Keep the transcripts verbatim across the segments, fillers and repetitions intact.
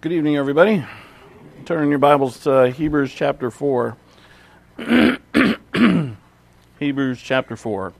Good evening, everybody. Turn your Bibles to Hebrews chapter four. Hebrews chapter four.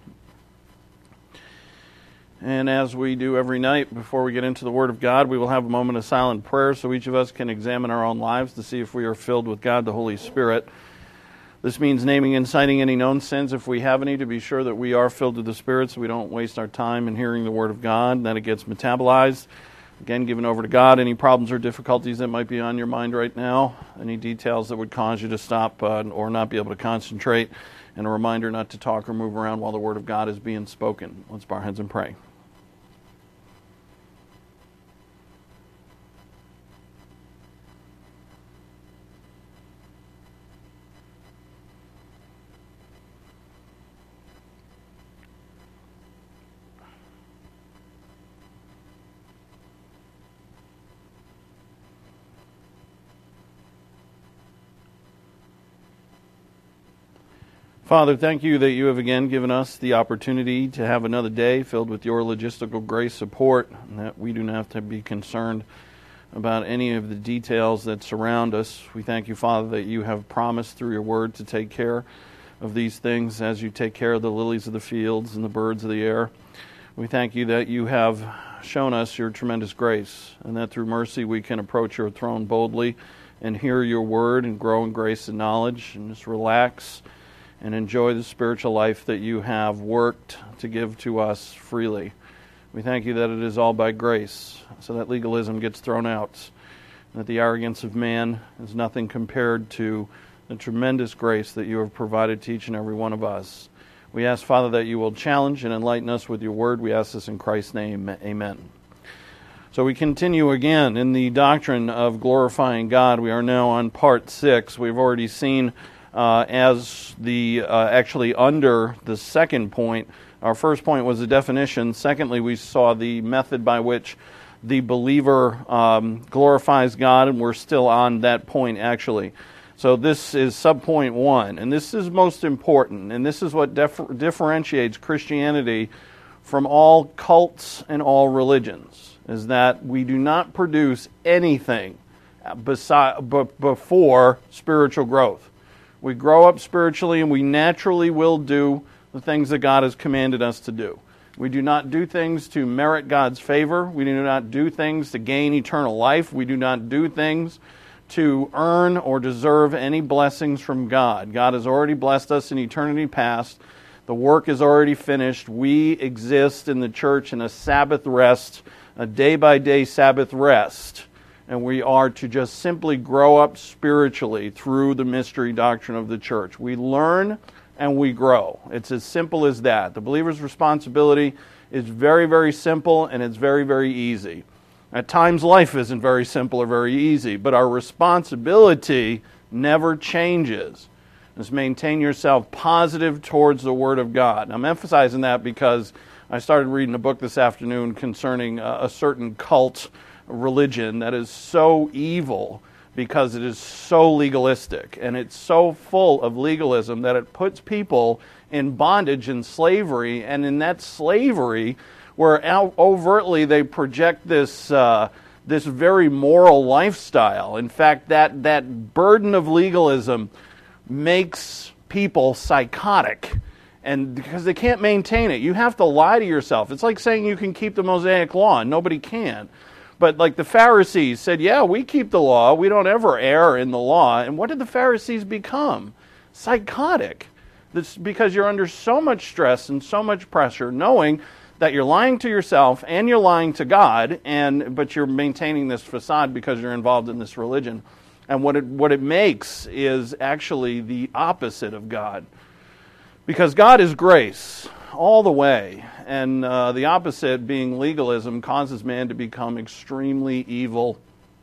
And as we do every night before we get into the Word of God, we will have a moment of silent prayer so each of us can examine our own lives to see if we are filled with God, the Holy Spirit. This means naming and citing any known sins if we have any, to be sure that we are filled with the Spirit so we don't waste our time in hearing the Word of God, and that it gets metabolized. Again, given over to God, any problems or difficulties that might be on your mind right now, any details that would cause you to stop uh, or not be able to concentrate, and a reminder not to talk or move around while the Word of God is being spoken. Let's bow our heads and pray. Father, thank you that you have again given us the opportunity to have another day filled with your logistical grace support, and that we do not have to be concerned about any of the details that surround us. We thank you, Father, that you have promised through your word to take care of these things as you take care of the lilies of the fields and the birds of the air. We thank you that you have shown us your tremendous grace, and that through mercy we can approach your throne boldly and hear your word and grow in grace and knowledge and just relax and enjoy the spiritual life that you have worked to give to us freely. We thank you that it is all by grace, so that legalism gets thrown out, and that the arrogance of man is nothing compared to the tremendous grace that you have provided to each and every one of us. We ask, Father, that you will challenge and enlighten us with your word. We ask this in Christ's name, amen. So we continue again in the doctrine of glorifying God. We are now on part six. We've already seen Uh, as the uh, actually under the second point. Our first point was the definition. Secondly, we saw the method by which the believer um, glorifies God, and we're still on that point actually. So this is subpoint one, and this is most important, and this is what dif- differentiates Christianity from all cults and all religions, is that we do not produce anything beside, b- before spiritual growth. We grow up spiritually, and we naturally will do the things that God has commanded us to do. We do not do things to merit God's favor. We do not do things to gain eternal life. We do not do things to earn or deserve any blessings from God. God has already blessed us in eternity past. The work is already finished. We exist in the church in a Sabbath rest, a day-by-day Sabbath rest. And we are to just simply grow up spiritually through the mystery doctrine of the church. We learn and we grow. It's as simple as that. The believer's responsibility is very, very simple, and it's very, very easy. At times, life isn't very simple or very easy, but our responsibility never changes. Just maintain yourself positive towards the Word of God. I'm emphasizing that because I started reading a book this afternoon concerning a, a certain cult religion that is so evil because it is so legalistic, and it's so full of legalism that it puts people in bondage and slavery, and in that slavery where overtly they project this uh, this very moral lifestyle. In fact, that that burden of legalism makes people psychotic, and because they can't maintain it. You have to lie to yourself. It's like saying you can keep the Mosaic Law, and nobody can. But like the Pharisees said, yeah, we keep the law. We don't ever err in the law. And what did the Pharisees become? Psychotic. This because you're under so much stress and so much pressure, knowing that you're lying to yourself and you're lying to God, and but you're maintaining this facade because you're involved in this religion. And what it what it makes is actually the opposite of God. Because God is grace all the way, and uh, the opposite, being legalism, causes man to become extremely evil.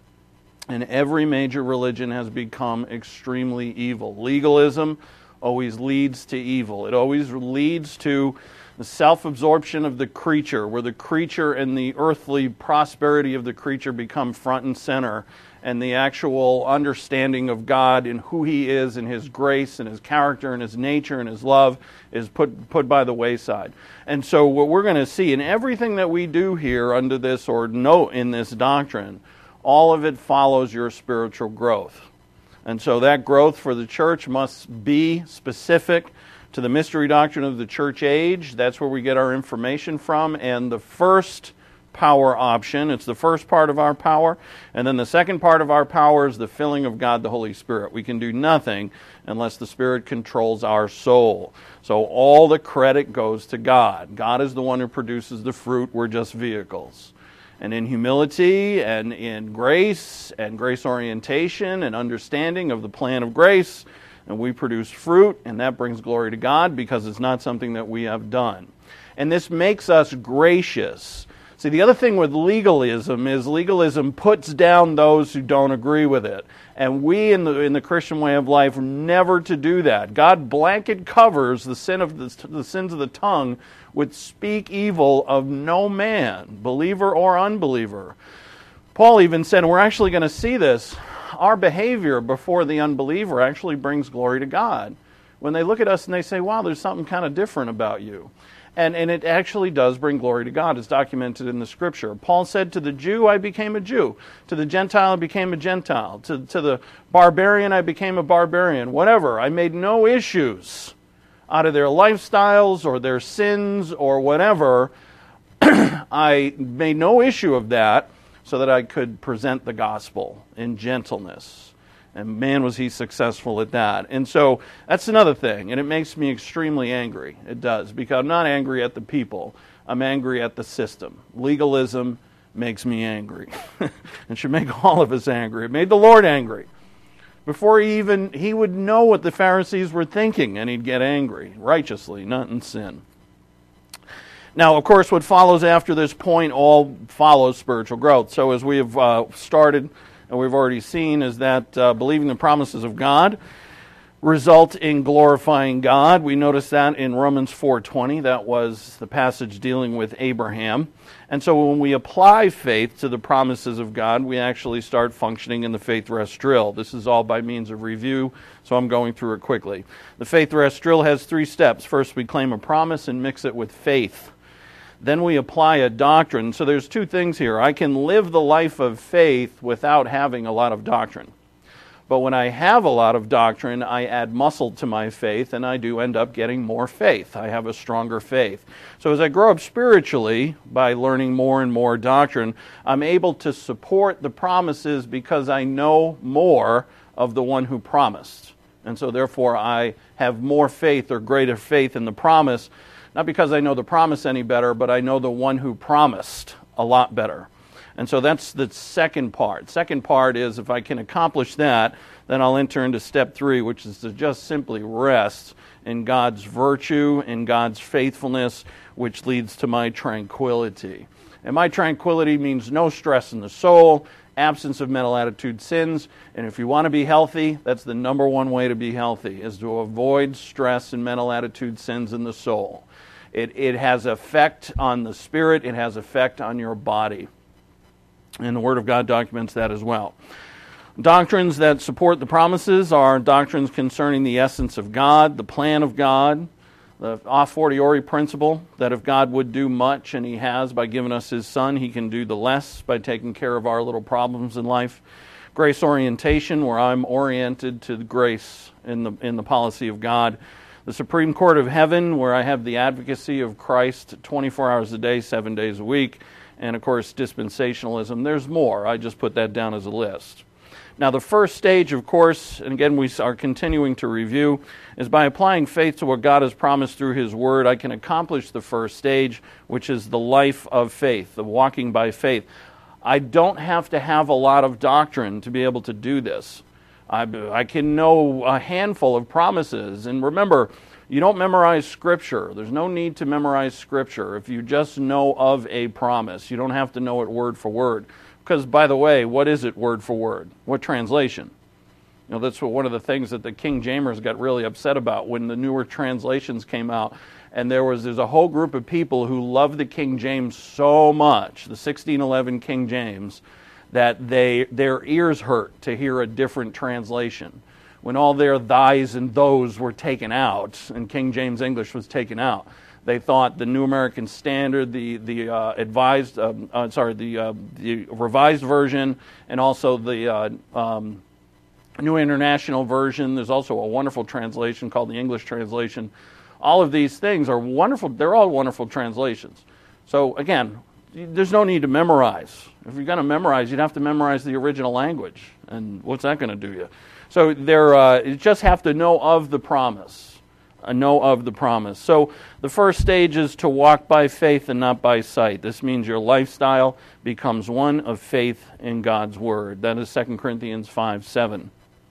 And every major religion has become extremely evil. Legalism always leads to evil. It always leads to the self-absorption of the creature, where the creature and the earthly prosperity of the creature become front and center, and the actual understanding of God and who He is and His grace and His character and His nature and His love is put put by the wayside. And so what we're going to see in everything that we do here under this or note in this doctrine all of it follows your spiritual growth. And so that growth for the church must be specific to the mystery doctrine of the church age. That's where we get our information from. And the first power option, it's the first part of our power. And then the second part of our power is the filling of God the Holy Spirit. We can do nothing unless the Spirit controls our soul. So all the credit goes to God. God is the one who produces the fruit. We're just vehicles. And in humility and in grace and grace orientation and understanding of the plan of grace, and we produce fruit, and that brings glory to God because it's not something that we have done. And this makes us gracious. See, the other thing with legalism is legalism puts down those who don't agree with it. And we in the in the Christian way of life are never to do that. God blanket covers the sin of the, the sins of the tongue with speak evil of no man, believer or unbeliever. Paul even said, and we're actually going to see this, our behavior before the unbeliever actually brings glory to God. When they look at us and they say, wow, there's something kind of different about you. And, and it actually does bring glory to God. It's documented in the Scripture. Paul said, to the Jew, I became a Jew. To the Gentile, I became a Gentile. To, to the barbarian, I became a barbarian. Whatever. I made no issues out of their lifestyles or their sins or whatever. I made no issue of that so that I could present the gospel in gentleness. And man, was he successful at that. And so that's another thing. And it makes me extremely angry. It does. Because I'm not angry at the people. I'm angry at the system. Legalism makes me angry. It should make all of us angry. It made the Lord angry. Before he even, he would know what the Pharisees were thinking, and he'd get angry, righteously, not in sin. Now, of course, what follows after this point all follows spiritual growth. So as we have uh, started, and we've already seen, is that uh, believing the promises of God result in glorifying God. We notice that in Romans four twenty. That was the passage dealing with Abraham. And so when we apply faith to the promises of God, we actually start functioning in the faith rest drill. This is all by means of review, so I'm going through it quickly. The faith rest drill has three steps. First, we claim a promise and mix it with faith. Then we apply a doctrine. So there's two things here. I can live the life of faith without having a lot of doctrine. But when I have a lot of doctrine, I add muscle to my faith, and I do end up getting more faith. I have a stronger faith. So as I grow up spiritually, by learning more and more doctrine, I'm able to support the promises because I know more of the one who promised. And so therefore I have more faith or greater faith in the promise, not because I know the promise any better, but I know the one who promised a lot better. And so that's the second part. Second part is if I can accomplish that, then I'll enter into step three, which is to just simply rest in God's virtue, in God's faithfulness, which leads to my tranquility. And my tranquility means no stress in the soul, absence of mental attitude sins. And if you want to be healthy, that's the number one way to be healthy, is to avoid stress and mental attitude sins in the soul. It, it has effect on the spirit. It has effect on your body. And the Word of God documents that as well. Doctrines that support the promises are doctrines concerning the essence of God, the plan of God, the a fortiori principle that if God would do much, and He has by giving us His Son, He can do the less by taking care of our little problems in life. Grace orientation, where I'm oriented to grace in the in the policy of God. The Supreme Court of Heaven, where I have the advocacy of Christ twenty-four hours a day, seven days a week. And, of course, dispensationalism. There's more. I just put that down as a list. Now, the first stage, of course, and again, we are continuing to review, is by applying faith to what God has promised through His Word, I can accomplish the first stage, which is the life of faith, the walking by faith. I don't have to have a lot of doctrine to be able to do this. I, I can know a handful of promises. And remember, you don't memorize Scripture. There's no need to memorize Scripture if you just know of a promise. You don't have to know it word for word. Because, by the way, what is it word for word? What translation? You know, that's what one of the things that the King Jamers got really upset about when the newer translations came out. And there was there's a whole group of people who loved the King James so much, the sixteen eleven King James, that they their ears hurt to hear a different translation. when all their thys and those were taken out and King James English was taken out. They thought the New American Standard, the the uh, advised, um, uh, sorry, the uh, the Revised Version, and also the uh, um, New International Version. There's also a wonderful translation called the English Translation. All of these things are wonderful. They're all wonderful translations. So again, there's no need to memorize. If you're going to memorize, you'd have to memorize the original language. And what's that going to do you? So there, uh, you just have to know of the promise. Uh, know of the promise. So the first stage is to walk by faith and not by sight. This means your lifestyle becomes one of faith in God's Word. That is Second Corinthians five seven.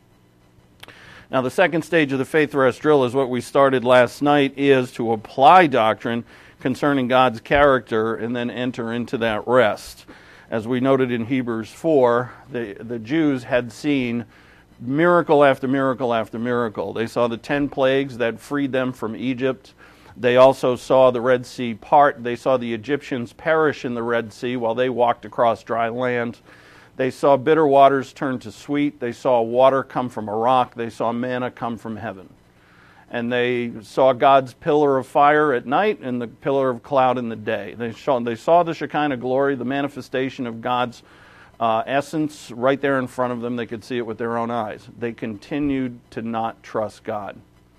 Now the second stage of the faith rest drill is what we started last night, is to apply doctrine concerning God's character and then enter into that rest. As we noted in Hebrews four, the, the Jews had seen miracle after miracle after miracle. They saw the ten plagues that freed them from Egypt. They also saw the Red Sea part. They saw the Egyptians perish in the Red Sea while they walked across dry land. They saw bitter waters turn to sweet. They saw water come from a rock. They saw manna come from heaven. And they saw God's pillar of fire at night and the pillar of cloud in the day. They saw, they saw the Shekinah glory, the manifestation of God's uh, essence right there in front of them. They could see it with their own eyes. They continued to not trust God.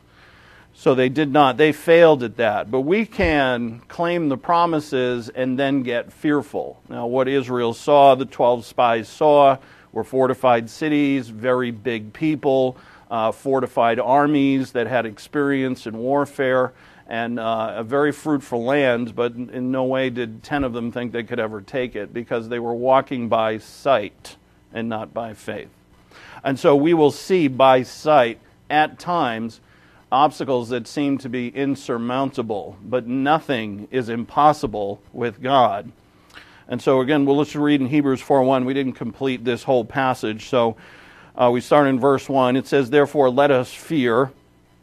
So they did not. They failed at that. But we can claim the promises and then get fearful. Now, what Israel saw, the twelve spies saw, were fortified cities, very big people, uh, fortified armies that had experience in warfare, and uh, a very fruitful land, but in no way did ten of them think they could ever take it, because they were walking by sight and not by faith. And so we will see by sight, at times, obstacles that seem to be insurmountable, but nothing is impossible with God. And so again, we'll just read in Hebrews four one. We didn't complete this whole passage, so uh, we start in verse one. It says, "Therefore let us fear."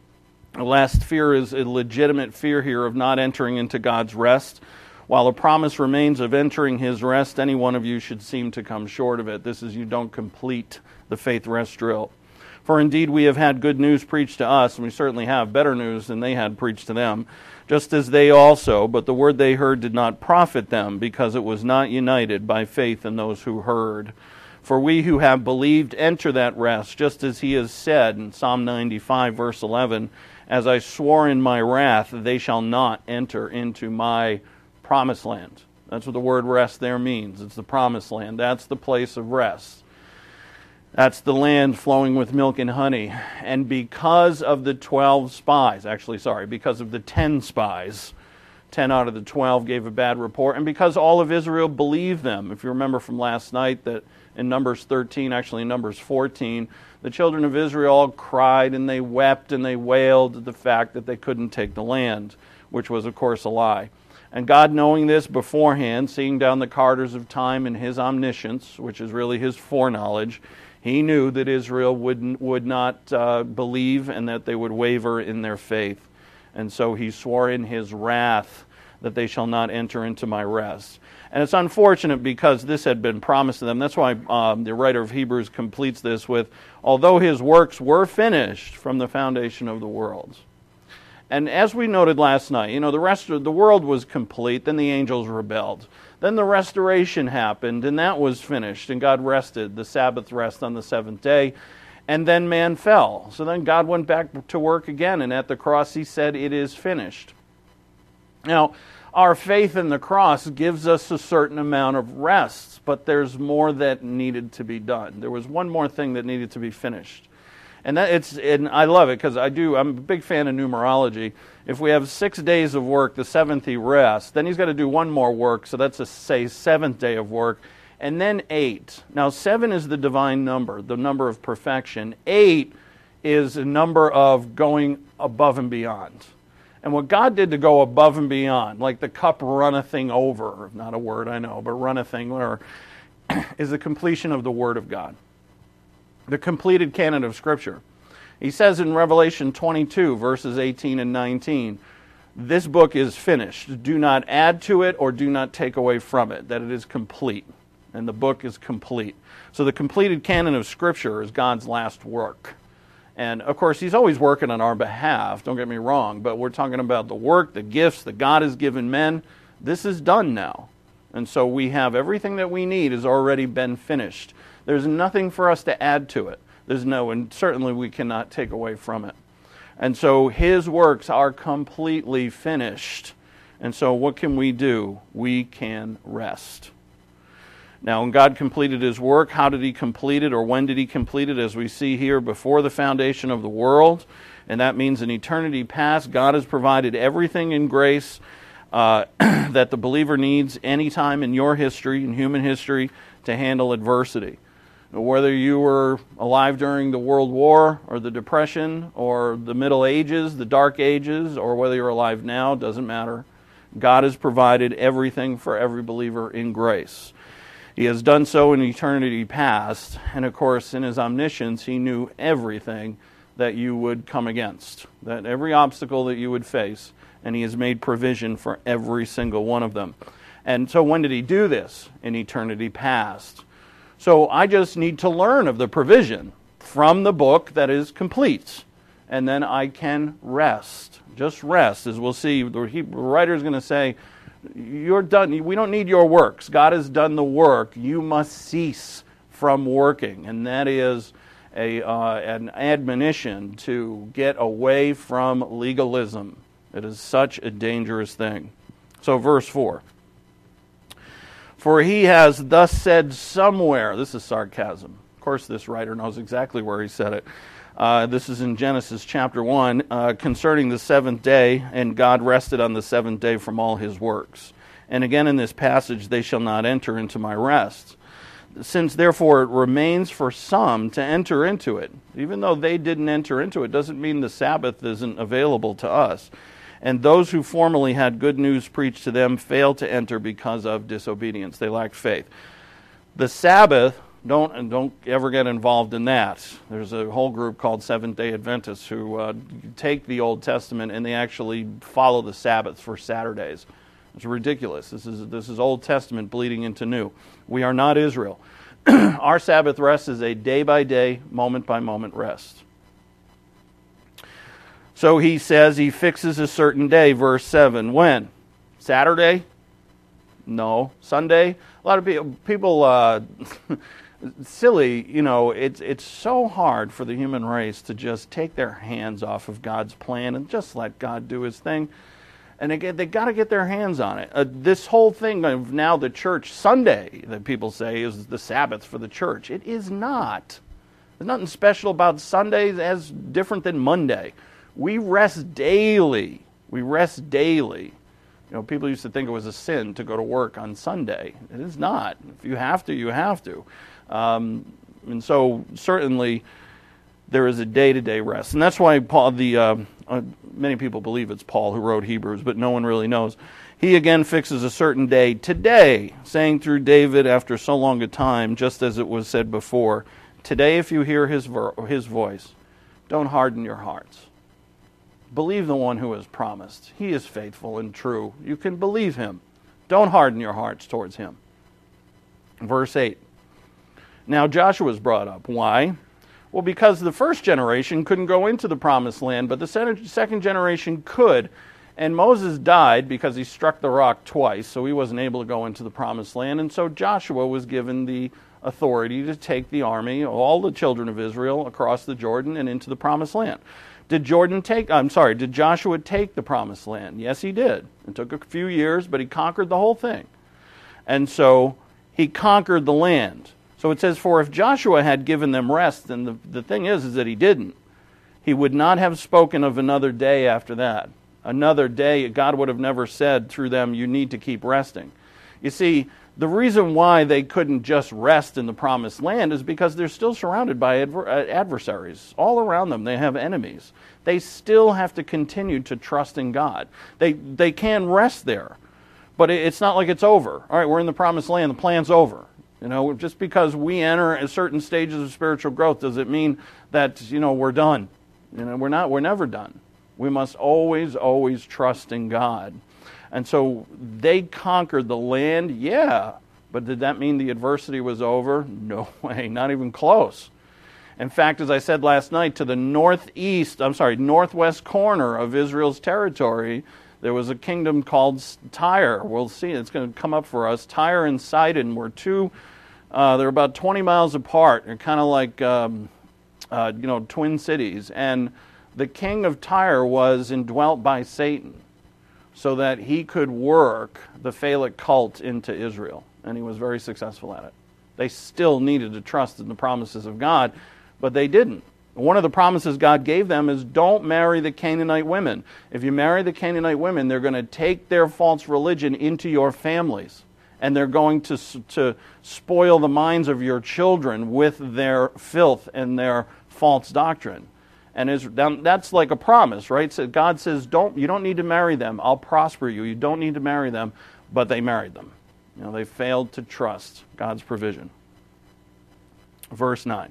The last fear is a legitimate fear here of not entering into God's rest. While a promise remains of entering His rest, any one of you should seem to come short of it. This is, you don't complete the faith rest drill. "For indeed we have had good news preached to us," and we certainly have better news than they had preached to them, "just as they also, but the word they heard did not profit them, because it was not united by faith in those who heard. For we who have believed enter that rest, just as He has said in Psalm ninety-five, verse eleven, 'As I swore in my wrath, they shall not enter into my promised land.'" That's what the word rest there means. It's the promised land. That's the place of rest. That's the land flowing with milk and honey. And because of the twelve spies, actually, sorry, because of the ten spies, ten out of the twelve gave a bad report, and because all of Israel believed them. If you remember from last night that in Numbers thirteen, actually in Numbers fourteen, the children of Israel all cried and they wept and they wailed at the fact that they couldn't take the land, which was, of course, a lie. And God, knowing this beforehand, seeing down the corridors of time in His omniscience, which is really His foreknowledge, He knew that Israel would, would not uh, believe and that they would waver in their faith. And so He swore in His wrath that they shall not enter into my rest. And it's unfortunate because this had been promised to them. That's why um, the writer of Hebrews completes this with, "Although His works were finished from the foundation of the world." And as we noted last night, you know, the rest of the world was complete, then the angels rebelled. Then the restoration happened, and that was finished, and God rested, the Sabbath rest on the seventh day, and then man fell. So then God went back to work again, and at the cross He said, "It is finished." Now, our faith in the cross gives us a certain amount of rest, but there's more that needed to be done. There was one more thing that needed to be finished. And that it's and I love it because I do, I'm a big fan of numerology. If we have six days of work, the seventh He rests, then He's got to do one more work, so that's a, say, seventh day of work, and then eight. Now, seven is the divine number, the number of perfection. Eight is a number of going above and beyond. And what God did to go above and beyond, like the cup runneth thing over, not a word I know, but runneth thing, or is the completion of the Word of God. The completed canon of Scripture. He says in Revelation twenty-two, verses eighteen and nineteen, "This book is finished. Do not add to it or do not take away from it," that it is complete. And the book is complete. So the completed canon of Scripture is God's last work. And, of course, he's always working on our behalf, don't get me wrong, but we're talking about the work, the gifts that God has given men. This is done now. And so we have everything that we need has already been finished. There's nothing for us to add to it. There's no, and certainly we cannot take away from it. And so his works are completely finished. And so what can we do? We can rest. Now, when God completed his work, how did he complete it, or when did he complete it? As we see here, before the foundation of the world. And that means in eternity past, God has provided everything in grace uh, that the believer needs anytime in your history, in human history, to handle adversity. Whether you were alive during the World War or the Depression or the Middle Ages, the Dark Ages, or whether you're alive now, doesn't matter. God has provided everything for every believer in grace. He has done so in eternity past, and of course, in his omniscience, he knew everything that you would come against, that every obstacle that you would face, and he has made provision for every single one of them. And so when did he do this? In eternity past. So I just need to learn of the provision from the book that is complete, and then I can rest. Just rest, as we'll see. The Hebrew writer is going to say, you're done. We don't need your works. God has done the work. You must cease from working. And that is a uh, an admonition to get away from legalism. It is such a dangerous thing. So verse four. For he has thus said somewhere. This is sarcasm. Of course, this writer knows exactly where he said it. Uh, this is in Genesis chapter one, uh, concerning the seventh day, and God rested on the seventh day from all his works. And again in this passage, they shall not enter into my rest. Since therefore it remains for some to enter into it, even though they didn't enter into it, doesn't mean the Sabbath isn't available to us. And those who formerly had good news preached to them failed to enter because of disobedience. They lacked faith. The Sabbath, Don't don't ever get involved in that. There's a whole group called Seventh-day Adventists who uh, take the Old Testament and they actually follow the Sabbath for Saturdays. It's ridiculous. This is this is Old Testament bleeding into New. We are not Israel. Our Sabbath rest is a day-by-day, moment-by-moment rest. So he says he fixes a certain day, verse seven. When? Saturday? No. Sunday? A lot of people... people uh, silly, you know, it's it's so hard for the human race to just take their hands off of God's plan and just let God do his thing. And they, they got to get their hands on it. Uh, this whole thing of now the church Sunday that people say is the Sabbath for the church. It is not. There's nothing special about Sundays as different than Monday. We rest daily. We rest daily. You know, people used to think it was a sin to go to work on Sunday. It is not. If you have to, you have to. Um, and so certainly there is a day-to-day rest. And that's why Paul, the uh, uh, many people believe it's Paul who wrote Hebrews, but no one really knows. He again fixes a certain day today, saying through David after so long a time, just as it was said before, today if you hear his, ver- his voice, don't harden your hearts. Believe the one who has promised. He is faithful and true. You can believe him. Don't harden your hearts towards him. Verse eight. Now Joshua is brought up. Why? Well, because the first generation couldn't go into the promised land, but the second generation could. And Moses died because he struck the rock twice, so he wasn't able to go into the promised land. And so Joshua was given the authority to take the army, all the children of Israel, across the Jordan and into the promised land. Did Jordan take, I'm sorry, did Joshua take the promised land? Yes, he did. It took a few years, but he conquered the whole thing. And so he conquered the land. So it says, for if Joshua had given them rest, and the, the thing is, is that he didn't, he would not have spoken of another day after that. Another day, God would have never said through them, you need to keep resting. You see, the reason why they couldn't just rest in the promised land is because they're still surrounded by adver- adversaries. All around them, they have enemies. They still have to continue to trust in God. They, they can rest there, but it's not like it's over. All right, we're in the promised land, the plan's over. You know, just because we enter a certain stages of spiritual growth, does it mean that, you know, we're done? You know, we're not, we're never done. We must always, always trust in God. And so they conquered the land, yeah, but did that mean the adversity was over? No way, not even close. In fact, as I said last night, to the northeast, I'm sorry, northwest corner of Israel's territory, there was a kingdom called Tyre. We'll see, it's going to come up for us. Tyre and Sidon were two, uh, they're about twenty miles apart. They're kind of like, um, uh, you know, twin cities. And the king of Tyre was indwelt by Satan so that he could work the Phallic cult into Israel. And he was very successful at it. They still needed to trust in the promises of God, but they didn't. One of the promises God gave them is don't marry the Canaanite women. If you marry the Canaanite women, they're going to take their false religion into your families. And they're going to, to spoil the minds of your children with their filth and their false doctrine. And that's like a promise, right? So God says, don't, you don't need to marry them. I'll prosper you. You don't need to marry them. But they married them. You know, they failed to trust God's provision. Verse nine.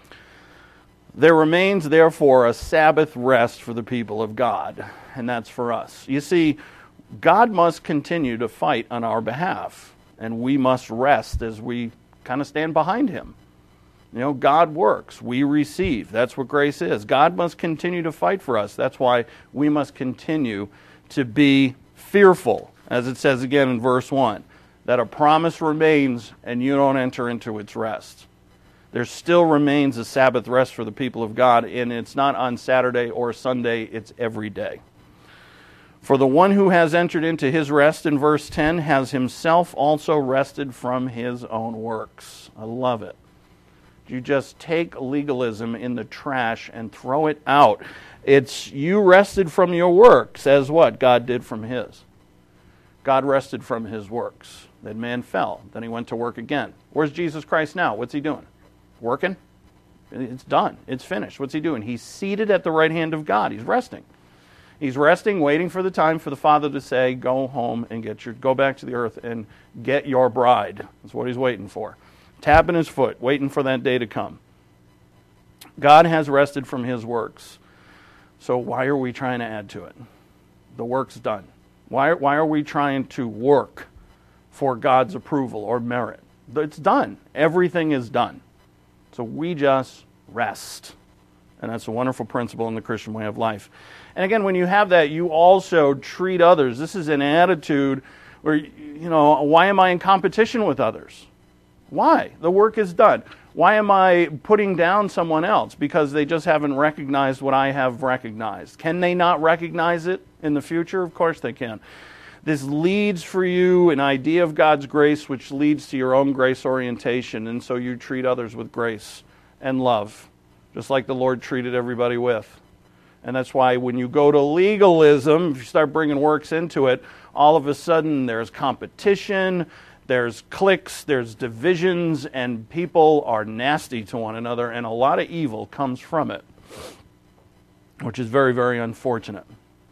There remains, therefore, a Sabbath rest for the people of God, and that's for us. You see, God must continue to fight on our behalf, and we must rest as we kind of stand behind Him. You know, God works, we receive. That's what grace is. God must continue to fight for us. That's why we must continue to be fearful, as it says again in verse one, that a promise remains and you don't enter into its rest. There still remains a Sabbath rest for the people of God, and it's not on Saturday or Sunday, it's every day. For the one who has entered into his rest, in verse ten, has himself also rested from his own works. I love it. You just take legalism in the trash and throw it out. It's you rested from your works, as what God did from his. God rested from his works. Then man fell. Then he went to work again. Where's Jesus Christ now? What's he doing? Working? It's done. It's finished. What's he doing? He's seated at the right hand of God. He's resting. He's resting, waiting for the time for the Father to say, go home and get your, go back to the earth and get your bride. That's what he's waiting for. Tapping his foot, waiting for that day to come. God has rested from his works. So why are we trying to add to it? The work's done. Why, why are we trying to work for God's approval or merit? It's done. Everything is done. So we just rest. And that's a wonderful principle in the Christian way of life. And again, when you have that, you also treat others. This is an attitude where, you know, why am I in competition with others? Why? The work is done. Why am I putting down someone else? Because they just haven't recognized what I have recognized. Can they not recognize it in the future? Of course they can. This leads for you an idea of God's grace, which leads to your own grace orientation, and so you treat others with grace and love, just like the Lord treated everybody with. And that's why when you go to legalism, if you start bringing works into it, all of a sudden there's competition, there's cliques, there's divisions, and people are nasty to one another, and a lot of evil comes from it, which is very, very unfortunate.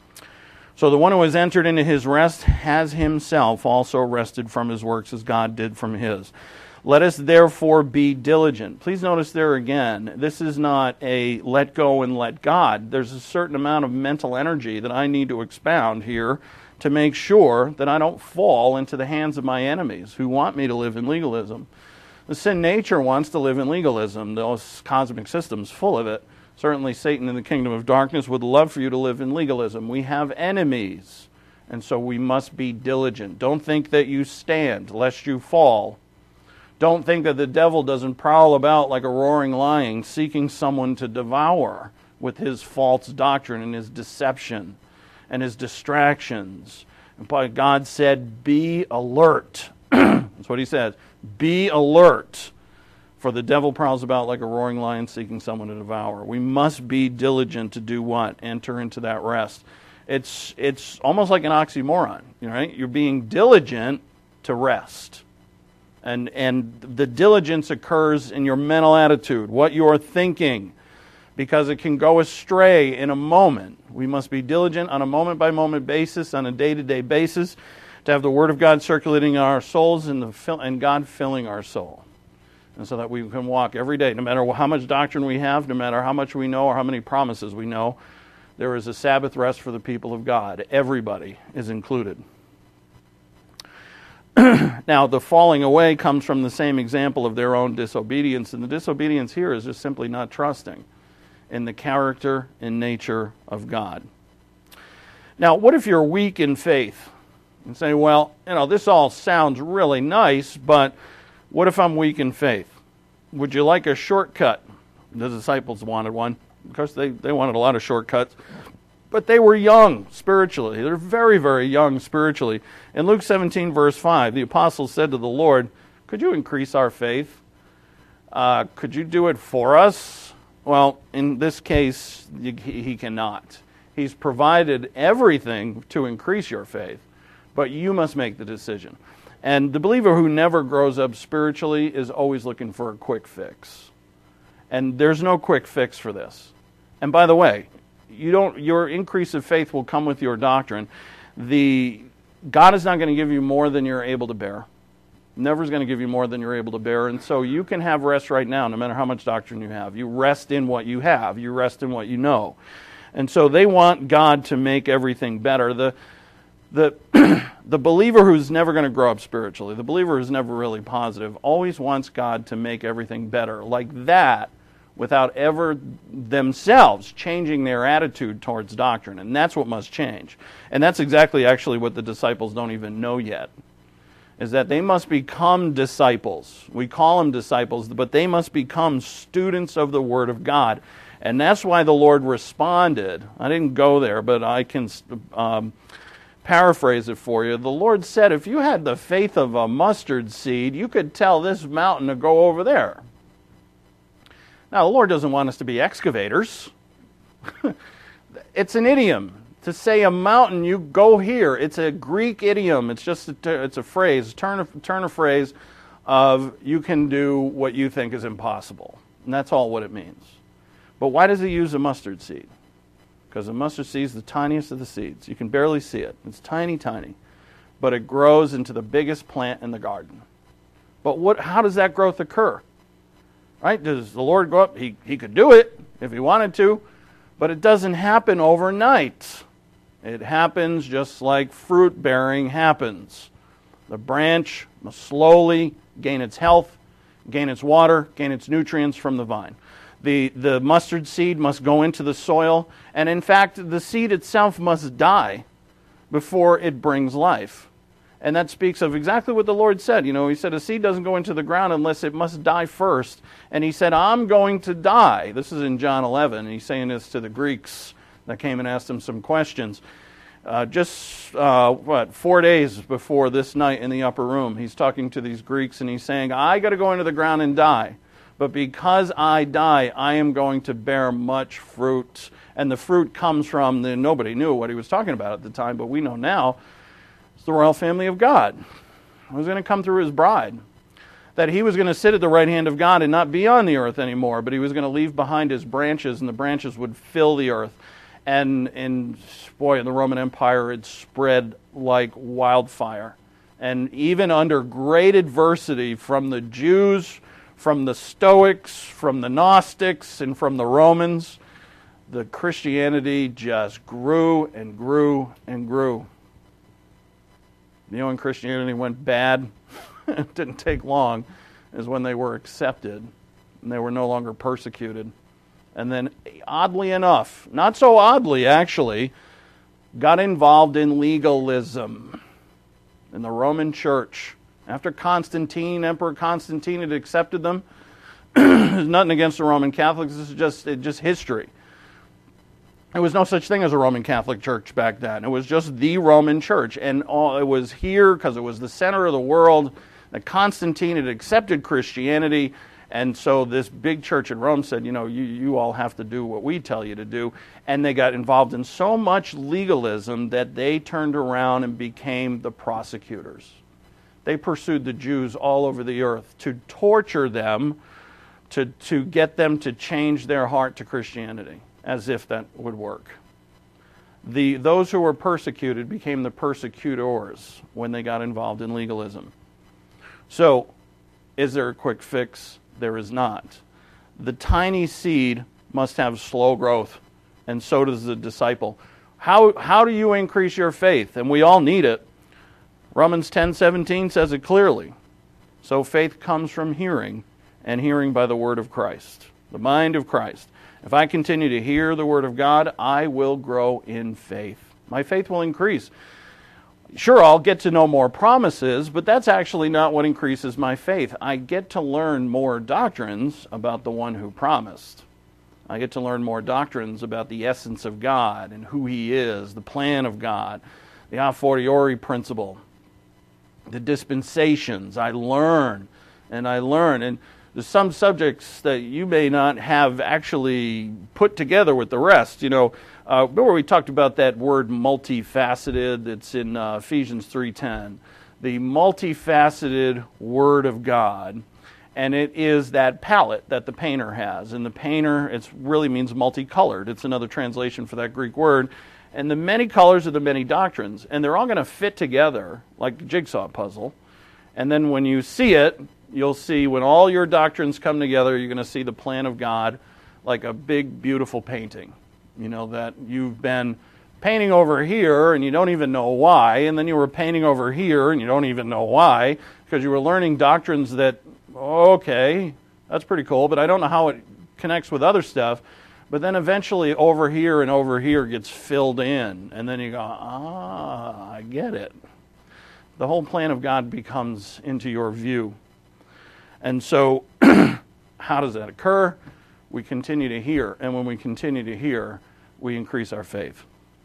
So the one who has entered into his rest has himself also rested from his works as God did from his. Let us therefore be diligent. Please notice there again, this is not a let go and let God. There's a certain amount of mental energy that I need to expound here to make sure that I don't fall into the hands of my enemies who want me to live in legalism. The sin nature wants to live in legalism. Those cosmic systems full of it. Certainly Satan in the kingdom of darkness would love for you to live in legalism. We have enemies, and so we must be diligent. Don't think that you stand, lest you fall. Don't think that the devil doesn't prowl about like a roaring lion, seeking someone to devour with his false doctrine and his deception and his distractions. But God said, be alert. That's what he says. Be alert. For the devil prowls about like a roaring lion seeking someone to devour. We must be diligent to do what? Enter into that rest. It's it's almost like an oxymoron, right? You're being diligent to rest. And and the diligence occurs in your mental attitude, what you're thinking, because it can go astray in a moment. We must be diligent on a moment-by-moment basis, on a day-to-day basis, to have the Word of God circulating in our souls and, the, and God filling our soul. And so that we can walk every day, no matter how much doctrine we have, no matter how much we know or how many promises we know, there is a Sabbath rest for the people of God. Everybody is included. Now, the falling away comes from the same example of their own disobedience, and the disobedience here is just simply not trusting in the character and nature of God. Now, what if you're weak in faith? And say, well, you know, this all sounds really nice, but what if I'm weak in faith? Would you like a shortcut? The disciples wanted one. Of course, they, they wanted a lot of shortcuts. But they were young spiritually. They're very, very young spiritually. In Luke seventeen, verse five, the apostles said to the Lord, could you increase our faith? Uh, could you do it for us? Well, in this case, he, he cannot. He's provided everything to increase your faith, but you must make the decision. And the believer who never grows up spiritually is always looking for a quick fix. And there's no quick fix for this. And by the way, you don't. Your increase of faith will come with your doctrine. The God is not going to give you more than you're able to bear. Never is going to give you more than you're able to bear. And so you can have rest right now, no matter how much doctrine you have. You rest in what you have. You rest in what you know. And so they want God to make everything better. The the the believer who's never going to grow up spiritually, the believer who's never really positive, always wants God to make everything better. Like that, without ever themselves changing their attitude towards doctrine. And that's what must change. And that's exactly actually what the disciples don't even know yet, is that they must become disciples. We call them disciples, but they must become students of the Word of God. And that's why the Lord responded. I didn't go there, but I can um, paraphrase it for you. The Lord said, if you had the faith of a mustard seed, you could tell this mountain to go over there. Now, the Lord doesn't want us to be excavators. It's an idiom. To say a mountain, you go here. It's a Greek idiom. It's just a, it's a phrase, turn a, turn a phrase of you can do what you think is impossible. And that's all what it means. But why does he use a mustard seed? Because a mustard seed is the tiniest of the seeds. You can barely see it. It's tiny, tiny. But it grows into the biggest plant in the garden. But what? How does that growth occur? Right? Does the Lord go up? He, he could do it if he wanted to, but it doesn't happen overnight. It happens just like fruit bearing happens. The branch must slowly gain its health, gain its water, gain its nutrients from the vine. The, the mustard seed must go into the soil, and in fact, the seed itself must die before it brings life. And that speaks of exactly what the Lord said. You know, he said a seed doesn't go into the ground unless it must die first. And he said, I'm going to die. This is in John eleven. And he's saying this to the Greeks that came and asked him some questions. Uh, just, uh, what, four days before this night in the upper room, he's talking to these Greeks and he's saying, I got to go into the ground and die. But because I die, I am going to bear much fruit. And the fruit comes from, the, nobody knew what he was talking about at the time, but we know now, it's the royal family of God. It was going to come through his bride. That he was going to sit at the right hand of God and not be on the earth anymore, but he was going to leave behind his branches, and the branches would fill the earth. And, and boy, in the Roman Empire, it spread like wildfire. And even under great adversity from the Jews, from the Stoics, from the Gnostics, and from the Romans, the Christianity just grew and grew and grew. You know, when Christianity went bad, it didn't take long, is when they were accepted and they were no longer persecuted. And then, oddly enough, not so oddly actually, got involved in legalism in the Roman Church. After Constantine, Emperor Constantine had accepted them, there's nothing against the Roman Catholics, this is just, it's just history. There was no such thing as a Roman Catholic Church back then. It was just the Roman Church. And all, it was here because it was the center of the world that Constantine had accepted Christianity. And so this big church in Rome said, you know, you, you all have to do what we tell you to do. And they got involved in so much legalism that they turned around and became the prosecutors. They pursued the Jews all over the earth to torture them, to, to get them to change their heart to Christianity. As if that would work. The, those who were persecuted became the persecutors when they got involved in legalism. So, is there a quick fix? There is not. The tiny seed must have slow growth, and so does the disciple. How, how do you increase your faith? And we all need it. Romans ten seventeen says it clearly. So faith comes from hearing, and hearing by the word of Christ, the mind of Christ. If I continue to hear the word of God, I will grow in faith. My faith will increase. Sure, I'll get to know more promises, but that's actually not what increases my faith. I get to learn more doctrines about the one who promised. I get to learn more doctrines about the essence of God and who He is, the plan of God, the a fortiori principle, the dispensations. I learn and I learn. And there's some subjects that you may not have actually put together with the rest. You know, uh, remember we talked about that word multifaceted that's in uh, Ephesians three ten. The multifaceted Word of God. And it is that palette that the painter has. And the painter, it really means multicolored. It's another translation for that Greek word. And the many colors are the many doctrines. And they're all going to fit together like a jigsaw puzzle. And then when you see it, you'll see when all your doctrines come together, you're going to see the plan of God like a big, beautiful painting. You know, that you've been painting over here and you don't even know why, and then you were painting over here and you don't even know why, because you were learning doctrines that, okay, that's pretty cool, but I don't know how it connects with other stuff. But then eventually over here and over here gets filled in, and then you go, ah, I get it. The whole plan of God becomes into your view. And so, how does that occur? We continue to hear, and when we continue to hear, we increase our faith.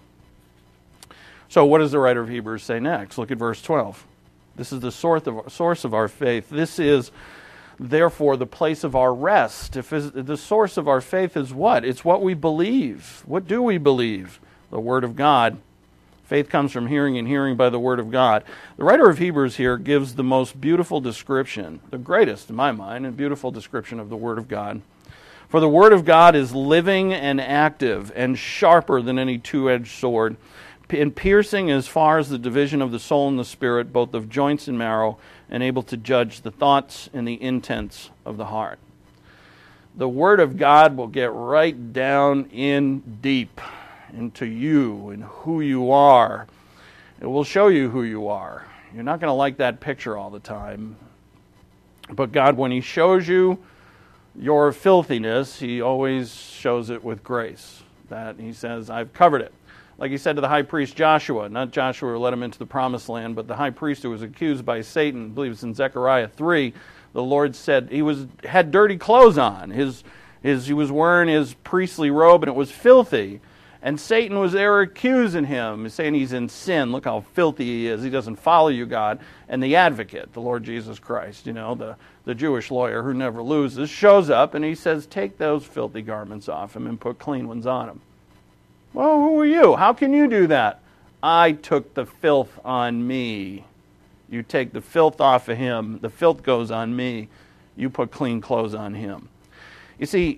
So what does the writer of Hebrews say next? Look at verse twelve. This is the source of our faith. This is, therefore, the place of our rest. If the source of our faith is what? It's what we believe. What do we believe? The Word of God. Faith comes from hearing, and hearing by the Word of God. The writer of Hebrews here gives the most beautiful description, the greatest in my mind, and beautiful description of the Word of God. For the Word of God is living and active and sharper than any two-edged sword, and piercing as far as the division of the soul and the spirit, both of joints and marrow, and able to judge the thoughts and the intents of the heart. The Word of God will get right down in deep into you and who you are. It will show you who you are. You're not going to like that picture all the time. But God, when He shows you your filthiness, He always shows it with grace. That He says, I've covered it. Like He said to the high priest Joshua, not Joshua who led him into the promised land, but the high priest who was accused by Satan, I believe it's in Zechariah three, the Lord said he was had dirty clothes on. His, his, he was wearing his priestly robe and it was filthy. And Satan was there accusing him, saying he's in sin. Look how filthy he is. He doesn't follow you, God. And the advocate, the Lord Jesus Christ, you know, the, the Jewish lawyer who never loses, shows up and he says, take those filthy garments off him and put clean ones on him. Well, who are you? How can you do that? I took the filth on me. You take the filth off of him. The filth goes on me. You put clean clothes on him. You see,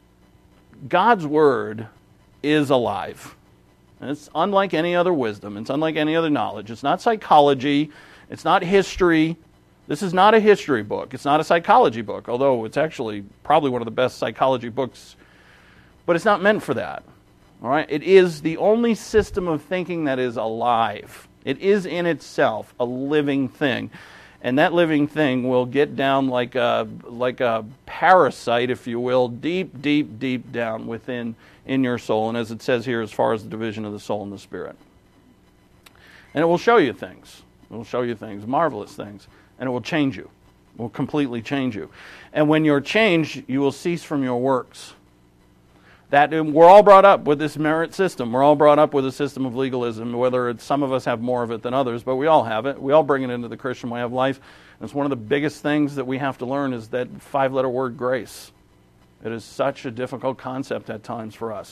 God's Word is alive. And it's unlike any other wisdom. It's unlike any other knowledge. It's not psychology. It's not history. This is not a history book. It's not a psychology book, although it's actually probably one of the best psychology books. But it's not meant for that. All right? It is the only system of thinking that is alive. It is in itself a living thing. And that living thing will get down like a, like a parasite, if you will, deep, deep, deep down within in your soul. And as it says here, as far as the division of the soul and the spirit. And it will show you things. It will show you things, marvelous things. And it will change you. It will completely change you. And when you're changed, you will cease from your works. That we're all brought up with this merit system. We're all brought up with a system of legalism, whether it's some of us have more of it than others, but we all have it. We all bring it into the Christian way of life. And it's one of the biggest things that we have to learn is that five-letter word, grace. It is such a difficult concept at times for us.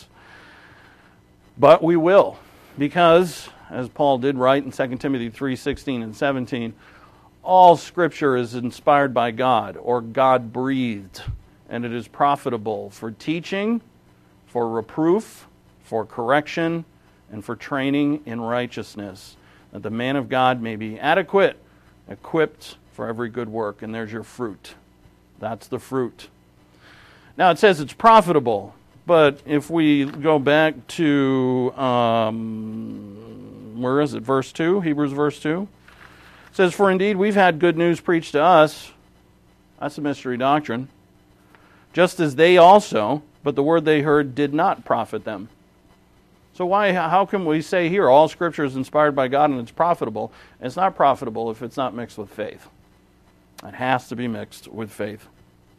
But we will, because, as Paul did write in Second Timothy three sixteen and seventeen, all Scripture is inspired by God, or God-breathed, and it is profitable for teaching, for reproof, for correction, and for training in righteousness, that the man of God may be adequate, equipped for every good work. And there's your fruit. That's the fruit. Now it says it's profitable, but if we go back to, um, where is it, verse two, Hebrews verse two? says, "For indeed we've had good news preached to us." That's a mystery doctrine. "Just as they also, but the word they heard did not profit them." So why? How can we say here all Scripture is inspired by God and it's profitable? And it's not profitable if it's not mixed with faith. It has to be mixed with faith.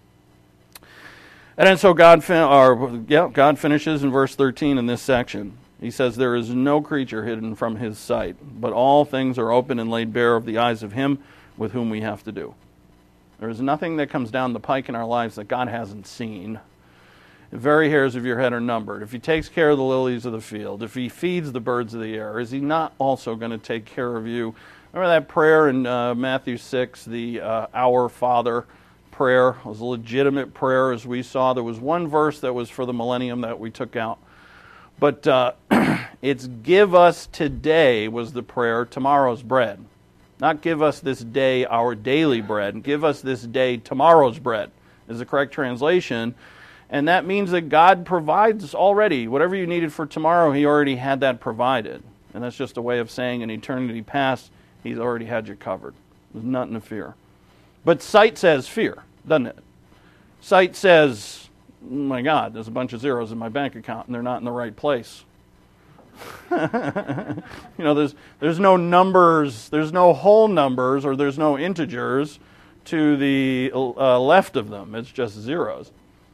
And then so God, fin- or, yeah, God finishes in verse thirteen in this section. He says, "There is no creature hidden from His sight, but all things are open and laid bare of the eyes of Him with whom we have to do." There is nothing that comes down the pike in our lives that God hasn't seen. The very hairs of your head are numbered. If He takes care of the lilies of the field, if He feeds the birds of the air, is He not also going to take care of you? Remember that prayer in uh, Matthew six, the uh, Our Father prayer? It was a legitimate prayer, as we saw. There was one verse that was for the millennium that we took out. But uh, it's "give us today" was the prayer, tomorrow's bread. Not "give us this day our daily bread." "Give us this day tomorrow's bread" is the correct translation. And that means that God provides already. Whatever you needed for tomorrow, He already had that provided. And that's just a way of saying in eternity past, He's already had you covered. There's nothing to fear. But sight says fear, doesn't it? Sight says, "Oh my God, there's a bunch of zeros in my bank account and they're not in the right place." you know, there's there's no numbers, there's no whole numbers, or there's no integers to the uh, left of them. It's just zeros.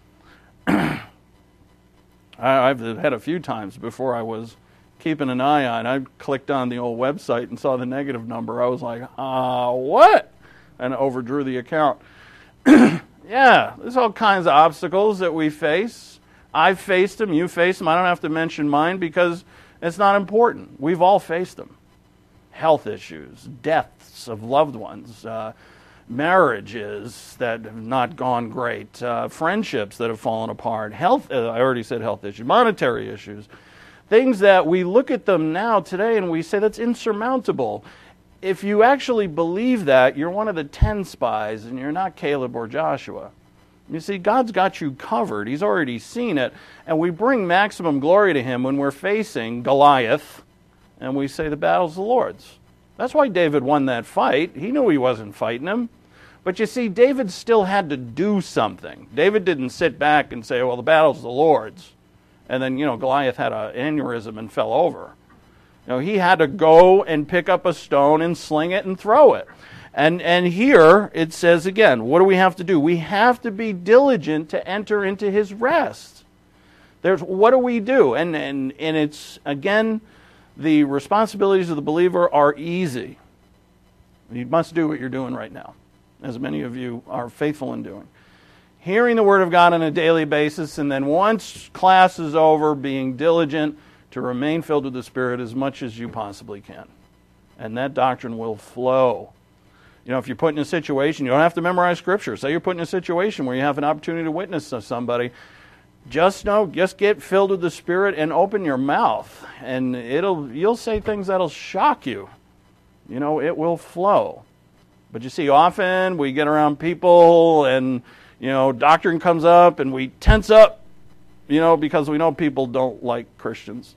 I've had a few times before I was keeping an eye on. I clicked on the old website and saw the negative number. I was like, uh, what? And overdrew the account. Yeah, there's all kinds of obstacles that we face. I've faced them. You face them. I don't have to mention mine because it's not important. We've all faced them. Health issues, deaths of loved ones, uh, marriages that have not gone great, uh, friendships that have fallen apart, health, uh, I already said health issues, monetary issues, things that we look at them now today and we say that's insurmountable. If you actually believe that, you're one of the ten spies and you're not Caleb or Joshua. You see, God's got you covered. He's already seen it. And we bring maximum glory to Him when we're facing Goliath and we say the battle's the Lord's. That's why David won that fight. He knew he wasn't fighting him. But you see, David still had to do something. David didn't sit back and say, well, the battle's the Lord's. And then, you know, Goliath had an aneurysm and fell over. You know, he had to go and pick up a stone and sling it and throw it. And and here it says again, what do we have to do? We have to be diligent to enter into His rest. There's what do we do? And and and it's again, the responsibilities of the believer are easy. You must do what you're doing right now, as many of you are faithful in doing. Hearing the Word of God on a daily basis, and then once class is over, being diligent to remain filled with the Spirit as much as you possibly can. And that doctrine will flow. You know, if you're put in a situation, you don't have to memorize Scripture. Say you're put in a situation where you have an opportunity to witness to somebody. Just know, just get filled with the Spirit and open your mouth. And it'll you'll say things that'll shock you. You know, it will flow. But you see, often we get around people and, you know, doctrine comes up and we tense up, you know, because we know people don't like Christians.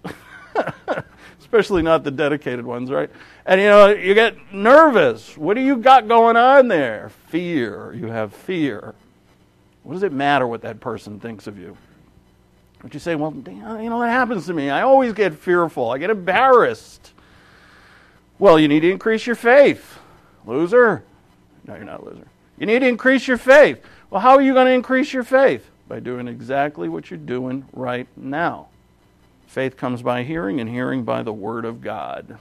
Especially not the dedicated ones, right? And, you know, you get nervous. What do you got going on there? Fear. You have fear. What does it matter what that person thinks of you? But you say, well, you know, that happens to me. I always get fearful. I get embarrassed. Well, you need to increase your faith. Loser. No, you're not a loser. You need to increase your faith. Well, how are you going to increase your faith? By doing exactly what you're doing right now. Faith comes by hearing, and hearing by the Word of God.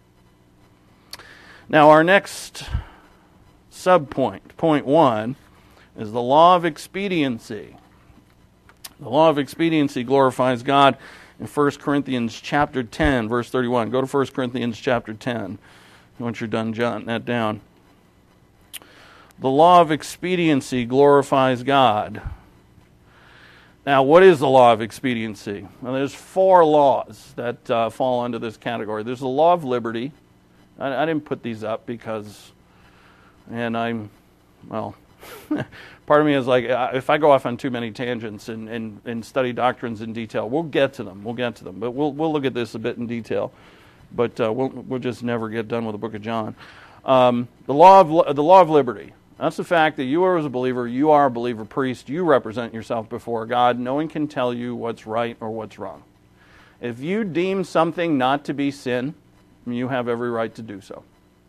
Now, our next subpoint, point one, is the law of expediency. The law of expediency glorifies God in First Corinthians chapter ten, verse thirty-one. Go to First Corinthians chapter ten once you're done jotting that down. The law of expediency glorifies God. Now, what is the law of expediency? Well, there's four laws that uh, fall under this category. There's the law of liberty. I, I didn't put these up because, and I'm, well, part of me is like, if I go off on too many tangents and, and, and study doctrines in detail, we'll get to them. We'll get to them. But we'll we'll look at this a bit in detail. But uh, we'll we'll just never get done with the book of John. Um, the law of the law of liberty. That's the fact that you are as a believer, you are a believer priest, you represent yourself before God. No one can tell you what's right or what's wrong. If you deem something not to be sin, you have every right to do so.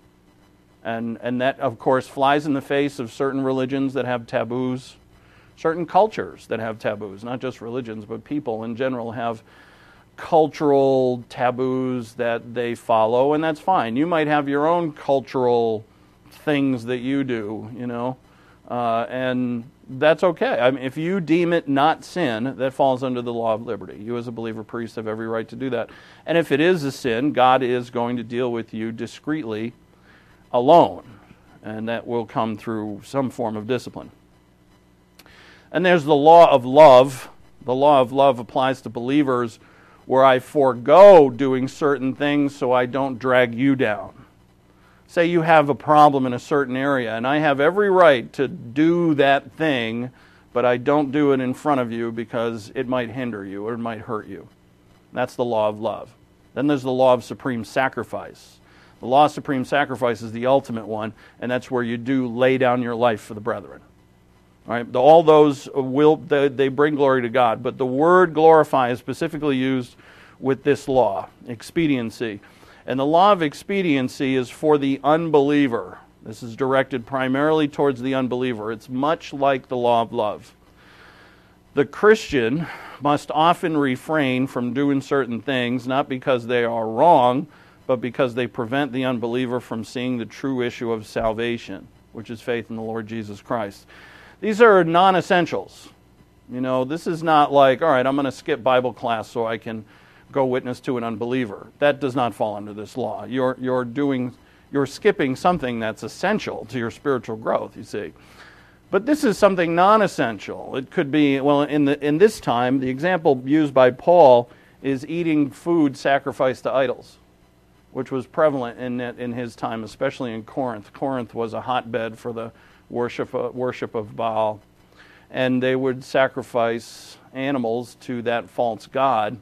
And and that, of course, flies in the face of certain religions that have taboos, certain cultures that have taboos, not just religions, but people in general have cultural taboos that they follow, and that's fine. You might have your own cultural things that you do, you know, uh, and that's okay. I mean, if you deem it not sin, that falls under the law of liberty. You as a believer priest have every right to do that. And if it is a sin, God is going to deal with you discreetly alone, and that will come through some form of discipline. And there's the law of love. The law of love applies to believers where I forego doing certain things so I don't drag you down. Say you have a problem in a certain area, and I have every right to do that thing, but I don't do it in front of you because it might hinder you or it might hurt you. That's the law of love. Then there's the law of supreme sacrifice. The law of supreme sacrifice is the ultimate one, and that's where you do lay down your life for the brethren. All right, all those will they, they bring glory to God, but the word glorify is specifically used with this law, expediency. And the law of expediency is for the unbeliever. This is directed primarily towards the unbeliever. It's much like the law of love. The Christian must often refrain from doing certain things, not because they are wrong, but because they prevent the unbeliever from seeing the true issue of salvation, which is faith in the Lord Jesus Christ. These are non-essentials. You know, this is not like, all right, I'm going to skip Bible class so I can go witness to an unbeliever. That does not fall under this law. You're you're doing you're skipping something that's essential to your spiritual growth, you see. But this is something non-essential. It could be, well, in the in this time, the example used by Paul is eating food sacrificed to idols, which was prevalent in in his time, especially in Corinth. Corinth was a hotbed for the worship uh, worship of Baal, and they would sacrifice animals to that false god.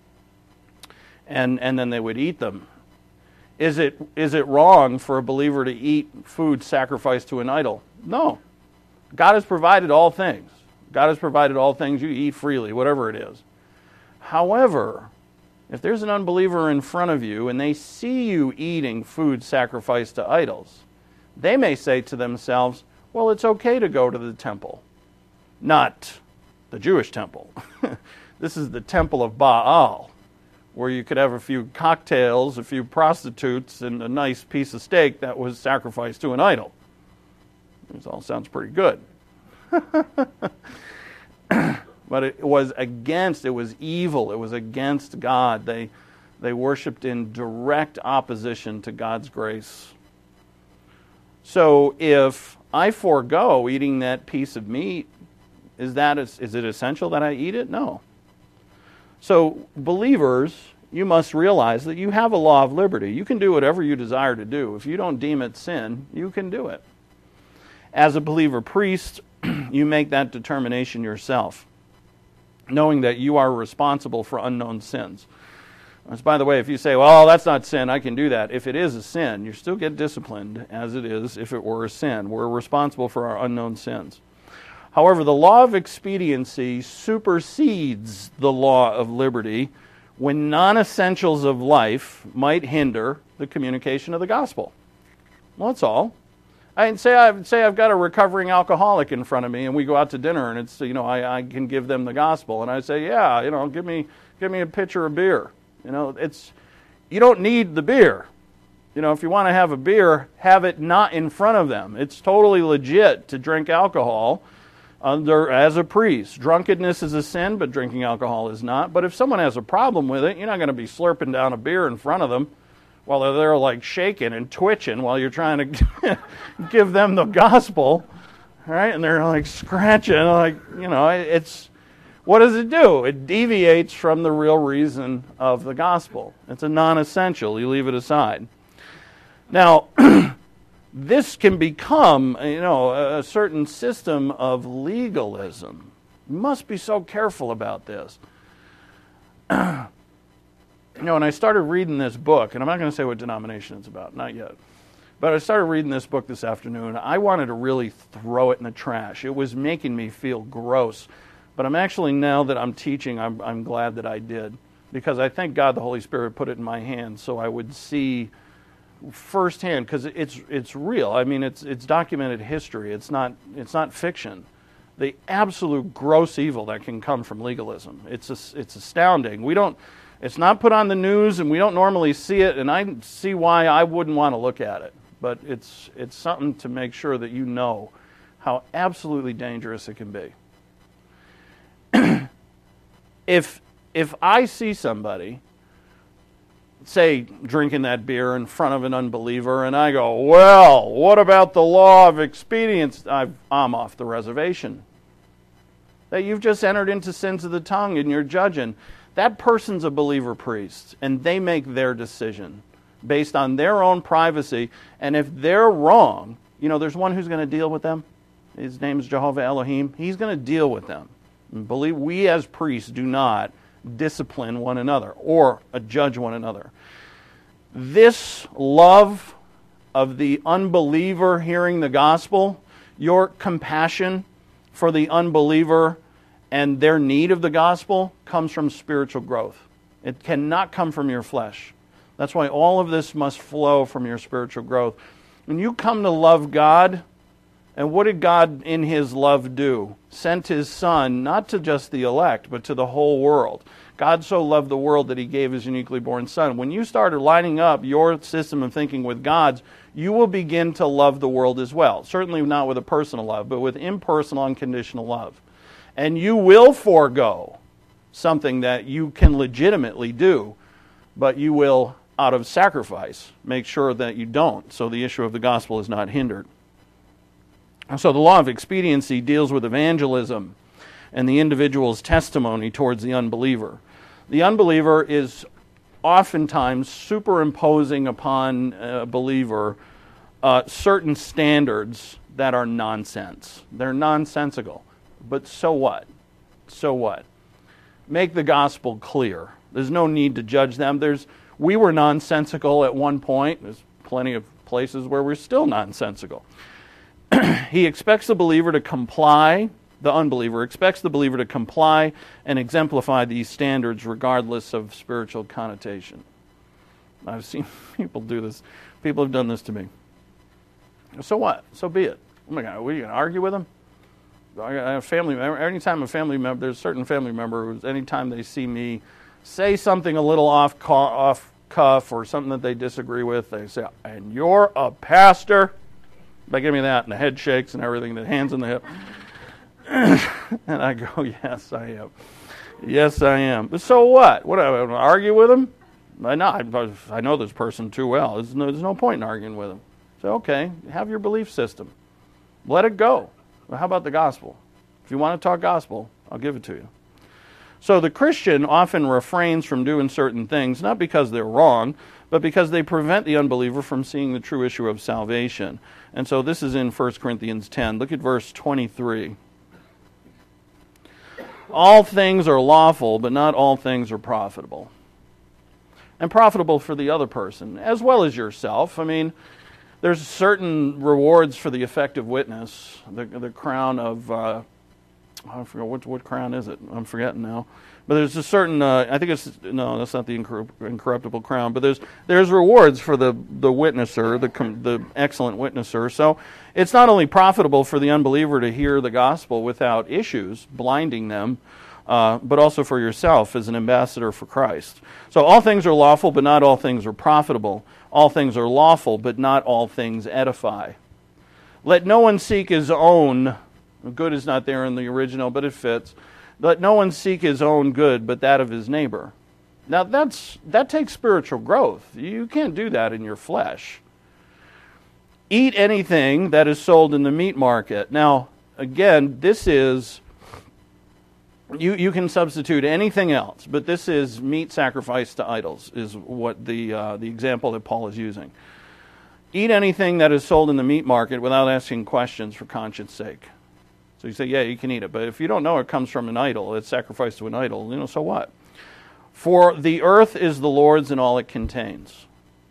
And and then they would eat them. Is it is it wrong for a believer to eat food sacrificed to an idol? No. God has provided all things. God has provided all things. You eat freely, whatever it is. However, if there's an unbeliever in front of you and they see you eating food sacrificed to idols, they may say to themselves, well, it's okay to go to the temple. Not the Jewish temple. This is the temple of Baal, where you could have a few cocktails, a few prostitutes, and a nice piece of steak that was sacrificed to an idol. This all sounds pretty good. But it was against, it was evil, it was against God. They, they worshipped in direct opposition to God's grace. So if I forego eating that piece of meat, is that is it essential that I eat it? No. So, believers, you must realize that you have a law of liberty. You can do whatever you desire to do. If you don't deem it sin, you can do it. As a believer priest, you make that determination yourself, knowing that you are responsible for unknown sins. As, by the way, if you say, well, that's not sin, I can do that. If it is a sin, you still get disciplined as it is if it were a sin. We're responsible for our unknown sins. However, the law of expediency supersedes the law of liberty when non-essentials of life might hinder the communication of the gospel. Well, that's all. I say I've say I've got a recovering alcoholic in front of me, and we go out to dinner, and it's you know I, I can give them the gospel, and I say, yeah, you know, give me give me a pitcher of beer. You know, it's you don't need the beer. You know, if you want to have a beer, have it not in front of them. It's totally legit to drink alcohol under as a priest. Drunkenness is a sin, but drinking alcohol is not. But if someone has a problem with it, you're not going to be slurping down a beer in front of them while they're there like shaking and twitching while you're trying to give them the gospel, right? And they're like scratching, like, you know, it's, what does it do? It deviates from the real reason of the gospel. It's a non-essential. You leave it aside. Now, this can become, you know, a certain system of legalism. You must be so careful about this. You know, when I started reading this book, and I'm not going to say what denomination it's about, not yet, But I started reading this book this afternoon. I wanted to really throw it in the trash. It was making me feel gross. But I'm actually, now that I'm teaching, I'm, I'm glad that I did. Because I thank God the Holy Spirit put it in my hands so I would see firsthand, because it's it's real. I mean, it's it's documented history. It's not it's not fiction. The absolute gross evil that can come from legalism. It's a, it's astounding. We don't. It's not put on the news, and we don't normally see it. And I see why I wouldn't want to look at it. But it's it's something to make sure that you know how absolutely dangerous it can be. if if I see somebody, say, drinking that beer in front of an unbeliever, and I go, well, what about the law of expedience? I've, I'm off the reservation. That you've just entered into sins of the tongue and you're judging. That person's a believer priest, and they make their decision based on their own privacy. And if they're wrong, you know, there's one who's going to deal with them. His name is Jehovah Elohim. He's going to deal with them. And believe we as priests do not discipline one another or judge one another. This love of the unbeliever hearing the gospel, your compassion for the unbeliever and their need of the gospel comes from spiritual growth. It cannot come from your flesh. That's why all of this must flow from your spiritual growth. When you come to love God, and what did God in His love do? Sent His Son, not to just the elect, but to the whole world. God so loved the world that He gave His uniquely born Son. When you start lining up your system of thinking with God's, you will begin to love the world as well. Certainly not with a personal love, but with impersonal, unconditional love. And you will forego something that you can legitimately do, but you will, out of sacrifice, make sure that you don't, so the issue of the gospel is not hindered. So the law of expediency deals with evangelism and the individual's testimony towards the unbeliever. The unbeliever is oftentimes superimposing upon a believer uh, certain standards that are nonsense. They're nonsensical. But so what? So what? Make the gospel clear. There's no need to judge them. There's we were nonsensical at one point. There's plenty of places where we're still nonsensical. He expects the believer to comply, the unbeliever expects the believer to comply and exemplify these standards regardless of spiritual connotation. I've seen people do this. People have done this to me. So what? So be it. Oh my God, what, are you going to argue with them? I have a family member, anytime a family member, there's a certain family member who's, anytime they see me say something a little off, off cuff or something that they disagree with, they say, and you're a pastor? They give me that, and the head shakes and everything, the hands in the hip. And I go, yes, I am. Yes, I am. But so what? What, am I going to argue with them? I know, I, I know this person too well. There's no, there's no point in arguing with them. So, okay, have your belief system. Let it go. Well, how about the gospel? If you want to talk gospel, I'll give it to you. So the Christian often refrains from doing certain things, not because they're wrong, but because they prevent the unbeliever from seeing the true issue of salvation. And so this is in First Corinthians ten. Look at verse twenty-three. All things are lawful, but not all things are profitable. And profitable for the other person, as well as yourself. I mean, there's certain rewards for the effective witness. The, the crown of, uh, I forget, what, what crown is it? I'm forgetting now. But there's a certain, uh, I think it's, no, that's not the incorruptible crown, but there's there's rewards for the, the witnesser, the the excellent witnesser. So it's not only profitable for the unbeliever to hear the gospel without issues, blinding them, uh, but also for yourself as an ambassador for Christ. So all things are lawful, but not all things are profitable. All things are lawful, but not all things edify. Let no one seek his own. Good is not there in the original, but it fits. Let no one seek his own good, but that of his neighbor. Now that's that takes spiritual growth. You can't do that in your flesh. Eat anything that is sold in the meat market. Now, again, this is, you, you can substitute anything else, but this is meat sacrificed to idols, is what the uh, the example that Paul is using. Eat anything that is sold in the meat market without asking questions for conscience sake. So you say, yeah, you can eat it. But if you don't know it comes from an idol, it's sacrificed to an idol, you know, so what? For the earth is the Lord's and all it contains.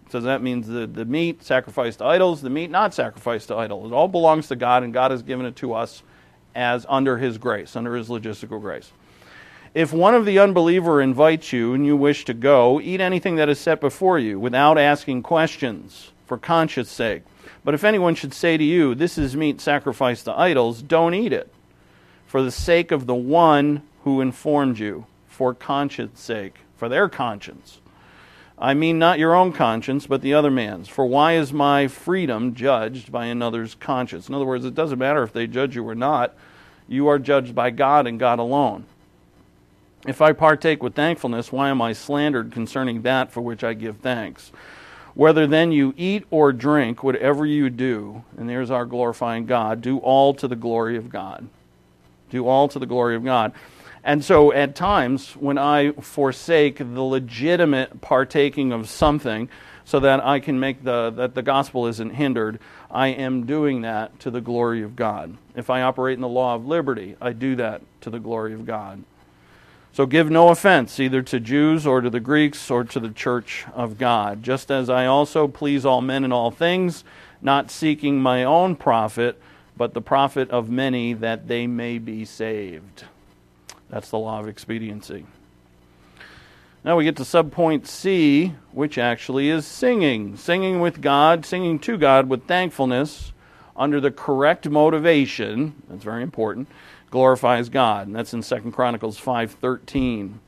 So that means the, the meat sacrificed to idols, the meat not sacrificed to idols. It all belongs to God, and God has given it to us as under His grace, under His logistical grace. If one of the unbeliever invites you and you wish to go, eat anything that is set before you without asking questions for conscience sake. But if anyone should say to you, this is meat sacrificed to idols, don't eat it, for the sake of the one who informed you, for conscience sake, for their conscience. I mean not your own conscience, but the other man's. For why is my freedom judged by another's conscience? In other words, it doesn't matter if they judge you or not. You are judged by God and God alone. If I partake with thankfulness, why am I slandered concerning that for which I give thanks? Whether then you eat or drink, whatever you do, and there's our glorifying God, do all to the glory of God. Do all to the glory of God. And so at times when I forsake the legitimate partaking of something so that I can make the that the gospel isn't hindered, I am doing that to the glory of God. If I operate in the law of liberty, I do that to the glory of God. So give no offense either to Jews or to the Greeks or to the church of God, just as I also please all men in all things, not seeking my own profit, but the profit of many, that they may be saved. That's the law of expediency. Now we get to subpoint C, which actually is singing. Singing with God, singing to God with thankfulness under the correct motivation, that's very important, glorifies God. And that's in Second Chronicles five thirteen.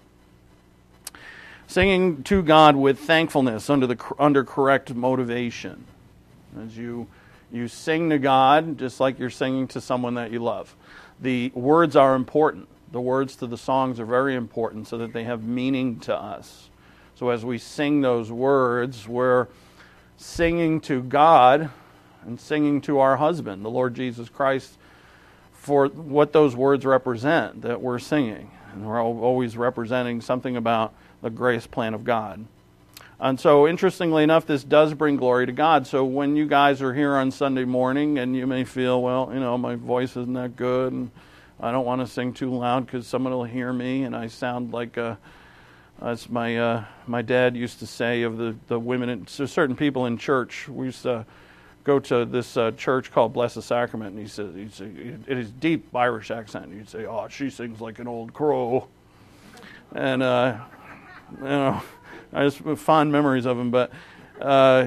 Singing to God with thankfulness under the under correct motivation. As you you sing to God just like you're singing to someone that you love. The words are important. The words to the songs are very important so that they have meaning to us. So as we sing those words, we're singing to God and singing to our husband, the Lord Jesus Christ, for what those words represent that we're singing. And we're always representing something about the grace plan of God. And so, interestingly enough, this does bring glory to God. So when you guys are here on Sunday morning and you may feel, well, you know, my voice isn't that good and I don't want to sing too loud because someone will hear me and I sound like, uh, as my uh, my dad used to say of the, the women, in, so certain people in church. We used to go to this uh, church called Blessed Sacrament, and he said, he'd say, it is deep Irish accent. He'd say, oh, she sings like an old crow. And, uh, you know, I just have fond memories of him, but, uh,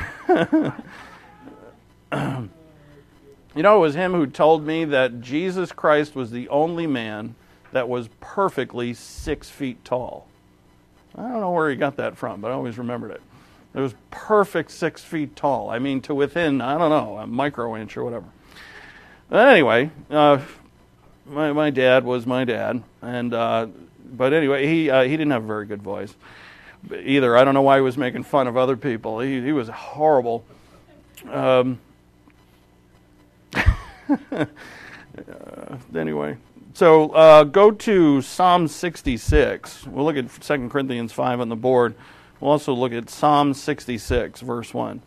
you know, it was him who told me that Jesus Christ was the only man that was perfectly six feet tall. I don't know where he got that from, but I always remembered it. It was perfect six feet tall. I mean, to within, I don't know, a micro inch or whatever. But anyway, uh, my my dad was my dad, and uh, but anyway, he uh, he didn't have a very good voice either. I don't know why he was making fun of other people. He he was horrible. Um, uh, anyway, so uh, go to Psalm sixty-six. We'll look at Second Corinthians five on the board. We'll also look at Psalm sixty-six, verse one.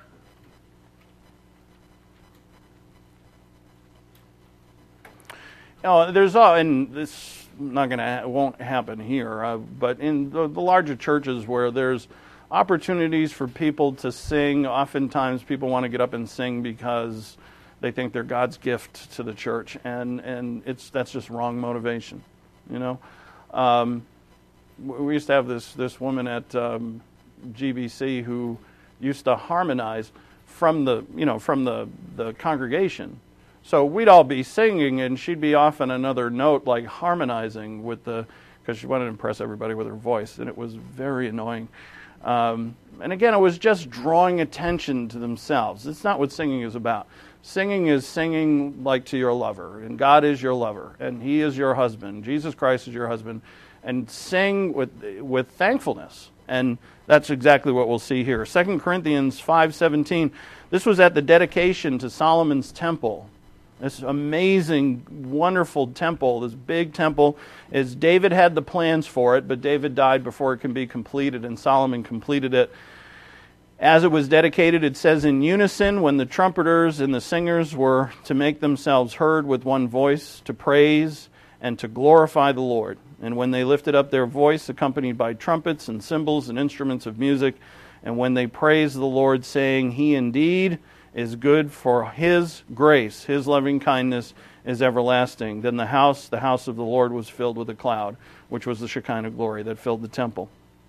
Now, there's uh, and this not going to won't happen here, uh, but in the, the larger churches where there's opportunities for people to sing, oftentimes people want to get up and sing because they think they're God's gift to the church, and and it's that's just wrong motivation, you know. Um, we used to have this this woman at um, G B C who used to harmonize from the you know from the the congregation. So we'd all be singing, and she'd be off on another note, like harmonizing with the, because she wanted to impress everybody with her voice, and it was very annoying. Um, and again, it was just drawing attention to themselves. It's not what singing is about. Singing is singing like to your lover, and God is your lover, and He is your husband. Jesus Christ is your husband, and sing with with thankfulness. And that's exactly what we'll see here. Second Corinthians five seventeen. This was at the dedication to Solomon's temple. This amazing, wonderful temple, this big temple, is David had the plans for it, but David died before it can be completed, and Solomon completed it. As it was dedicated, it says in unison, when the trumpeters and the singers were to make themselves heard with one voice, to praise and to glorify the Lord. And when they lifted up their voice, accompanied by trumpets and cymbals and instruments of music, And when they praised the Lord, saying, He indeed is good, for His grace, His loving kindness is everlasting, then the house, the house of the Lord was filled with a cloud, which was the Shekinah glory that filled the temple.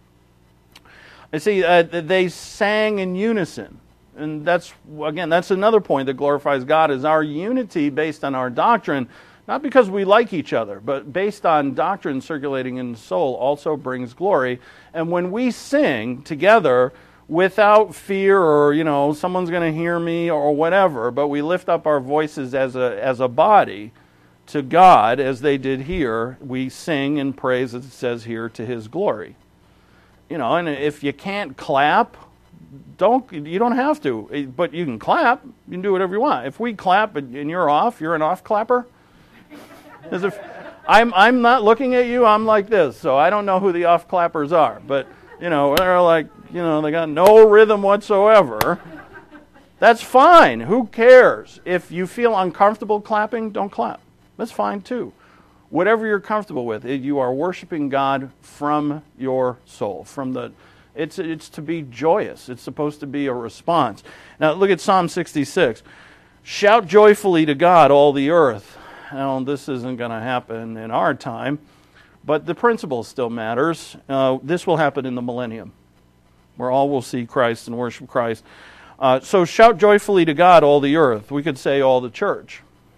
I see, uh, they sang in unison. And that's, again, that's another point that glorifies God, is our unity based on our doctrine, not because we like each other, but based on doctrine circulating in the soul, also brings glory. And when we sing together without fear or, you know, someone's going to hear me or whatever, but we lift up our voices as a as a body to God, as they did here, we sing and praise, as it says here, to His glory. You know, and if you can't clap, don't you don't have to, but you can clap. You can do whatever you want. If we clap and you're off, you're an off clapper. As if I'm I'm not looking at you, I'm like this, so I don't know who the off clappers are. But you know, they're like, you know, they got no rhythm whatsoever. That's fine. Who cares? If you feel uncomfortable clapping, don't clap. That's fine too. Whatever you're comfortable with, you are worshiping God from your soul, from the It's it's to be joyous. It's supposed to be a response. Now look at Psalm sixty-six. Shout joyfully to God, all the earth. Now this isn't going to happen in our time, but the principle still matters. Uh, this will happen in the millennium, where all will see Christ and worship Christ. Uh, so shout joyfully to God, all the earth. We could say all the church.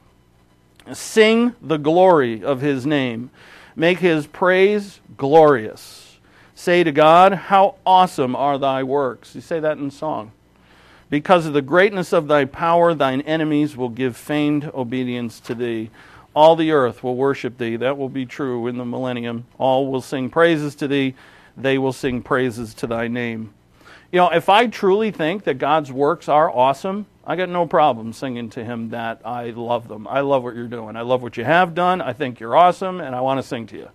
Sing the glory of His name. Make His praise glorious. Say to God, how awesome are Thy works. You say that in song. Because of the greatness of Thy power, Thine enemies will give feigned obedience to Thee. All the earth will worship Thee. That will be true in the millennium. All will sing praises to Thee. They will sing praises to Thy name. You know, if I truly think that God's works are awesome, I got no problem singing to Him that I love them. I love what you're doing. I love what you have done. I think you're awesome, and I want to sing to you.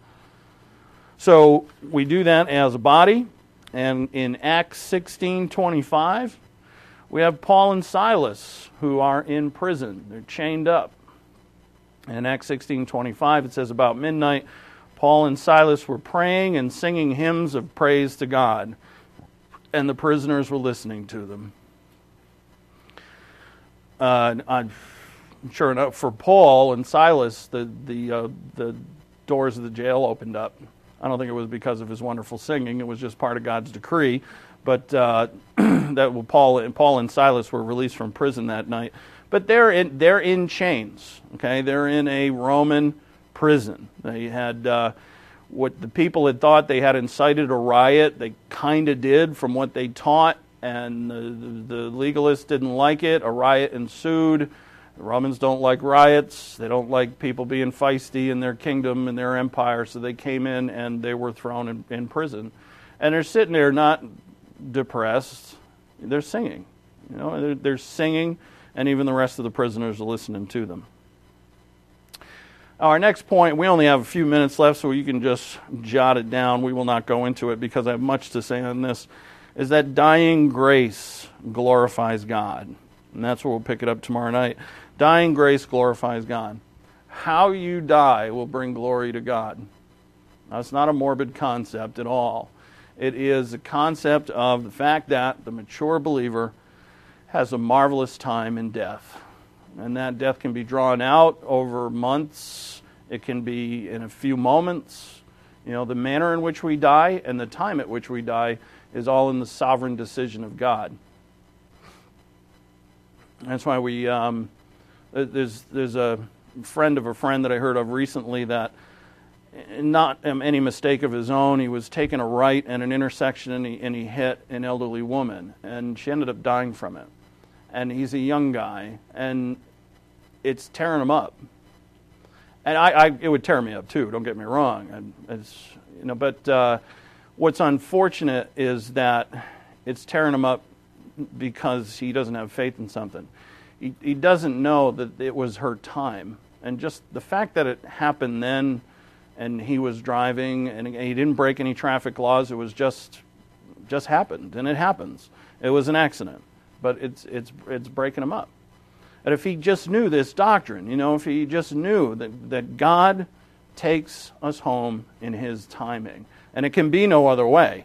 So we do that as a body, and in Acts sixteen twenty-five, we have Paul and Silas who are in prison. They're chained up. In Acts sixteen twenty-five, it says, about midnight, Paul and Silas were praying and singing hymns of praise to God, and the prisoners were listening to them. Uh, I'm sure enough, for Paul and Silas, the the uh, the doors of the jail opened up. I don't think it was because of his wonderful singing. It was just part of God's decree. But uh, that Paul and Paul and Silas were released from prison that night. But they're in they're in chains. Okay, they're in a Roman prison. They had uh, what the people had thought they had incited a riot. They kind of did from what they taught, and the, the, the legalists didn't like it. A riot ensued. The Romans don't like riots. They don't like people being feisty in their kingdom and their empire, so they came in and they were thrown in, in prison. And they're sitting there not depressed. They're singing. You know, they're, they're singing, and even the rest of the prisoners are listening to them. Our next point, we only have a few minutes left, so you can just jot it down. We will not go into it because I have much to say on this, is that dying grace glorifies God. And that's where we'll pick it up tomorrow night. Dying grace glorifies God. How you die will bring glory to God. Now, it's not a morbid concept at all. It is a concept of the fact that the mature believer has a marvelous time in death. And that death can be drawn out over months. It can be in a few moments. You know, the manner in which we die and the time at which we die is all in the sovereign decision of God. That's why we, um, there's there's a friend of a friend that I heard of recently that, not any mistake of his own, he was taking a right at an intersection and he, and he hit an elderly woman, and she ended up dying from it. And he's a young guy, and it's tearing him up. And I, I it would tear me up too, don't get me wrong. It's, you know, but uh, what's unfortunate is that it's tearing him up because he doesn't have faith in something. He, he doesn't know that it was her time. And just the fact that it happened then, and he was driving, and he didn't break any traffic laws, it was just just happened, and it happens. It was an accident, but it's it's it's breaking him up. And if he just knew this doctrine, you know, if he just knew that, that God takes us home in His timing, and it can be no other way.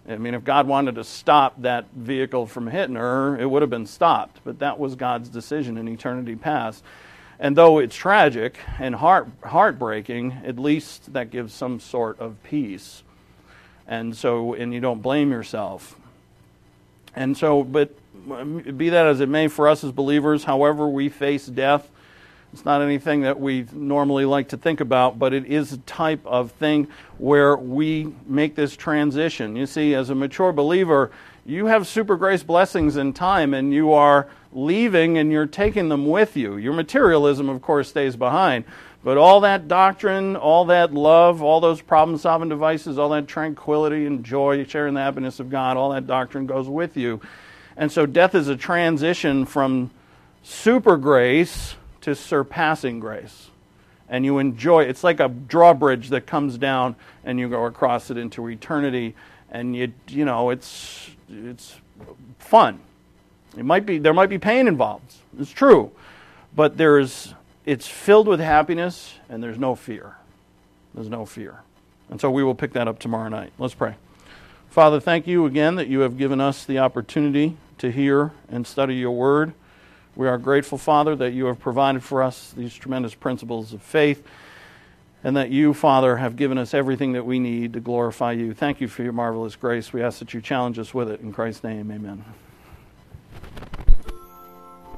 I mean, if God wanted to stop that vehicle from hitting her, it would have been stopped. But that was God's decision in eternity past. And though it's tragic and heart heartbreaking, at least that gives some sort of peace. And so, and you don't blame yourself. And so, but be that as it may, for us as believers, however we face death, it's not anything that we normally like to think about, but it is a type of thing where we make this transition. You see, as a mature believer, you have super grace blessings in time, and you are leaving and you're taking them with you. Your materialism, of course, stays behind. But all that doctrine, all that love, all those problem-solving devices, all that tranquility and joy, sharing the happiness of God, all that doctrine goes with you. And so death is a transition from super grace to surpassing grace. And you enjoy it. It's like a drawbridge that comes down and you go across it into eternity. And you you know, it's it's fun. It might be there might be pain involved. It's true. But there's it's filled with happiness and there's no fear. There's no fear. And so we will pick that up tomorrow night. Let's pray. Father, thank you again that you have given us the opportunity to hear and study your word. We are grateful, Father, that you have provided for us these tremendous principles of faith, and that you, Father, have given us everything that we need to glorify you. Thank you for your marvelous grace. We ask that you challenge us with it. In Christ's name, amen.